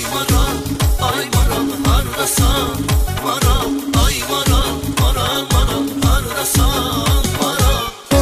maral, ay maral hardasan maral, ay maral, maral maral hardasan maral.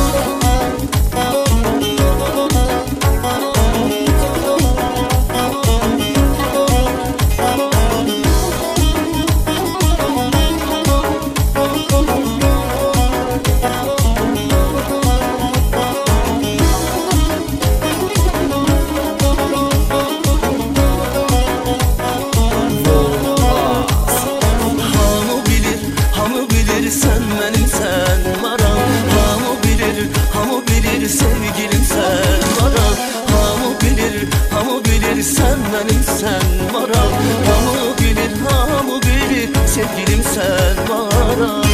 Sen benimsen maral, hamı bilir sevgilim sen maral. Hamı bilir sen benimsen maral, hamı bilir sevgilim sen maral.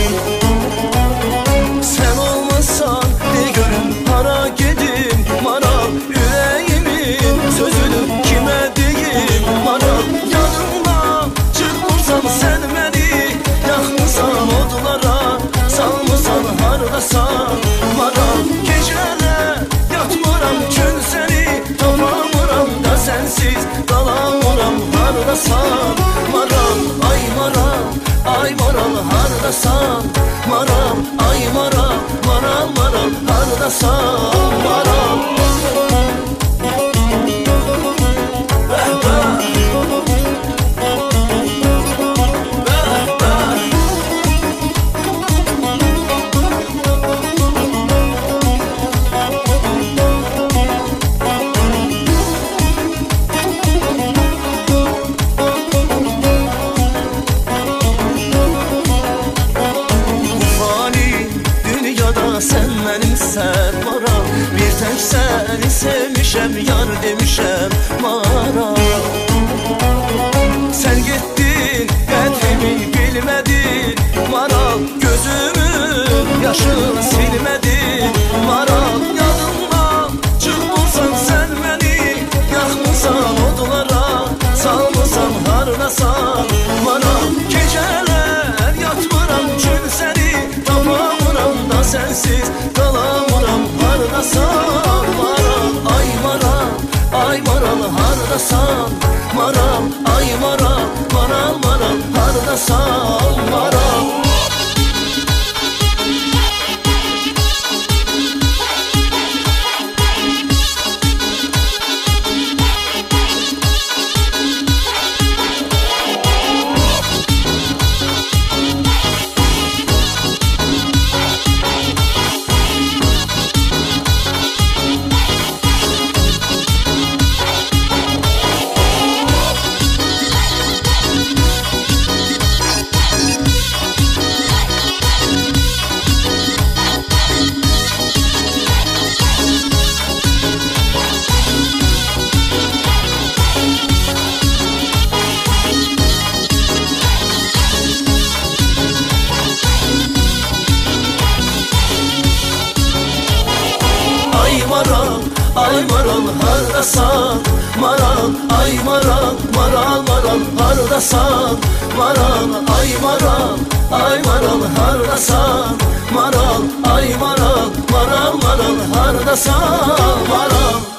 Sen olmasan ne görüm para gedim maral, yüreğimin sözünü kime diyeyim maral. Yanımda çıkmırsan sen beni yakmısan odlara, salmısan hardasan maral. Geceler yatmıram gün seni tapamıram da sensiz kalamıram hardasan maral. Ay maral, ay maral hardasan maral, ay maral, maral maral hardasan maral. Sen benimsen maral, bir tek seni sevmişem, yar demişem maral. Sen gittin kadrimi bilmedin maral, gözümün yaşını silmedin maral. Yanımdan çıkmırsan sen beni yakmırsan odlara, salmırsan hardasan maral. Geceler yatmıram gün seni tapamıram da sensiz kalamıram hardasan maral. Ay maral, ay maral hardasan maral, ay maral, maral maral hardasan maral. Ay maral hardasan maral, ay maral, maral maral hardasan maral. Ay maral, ay maral hardasan maral, ay maral, maral maral hardasan maral.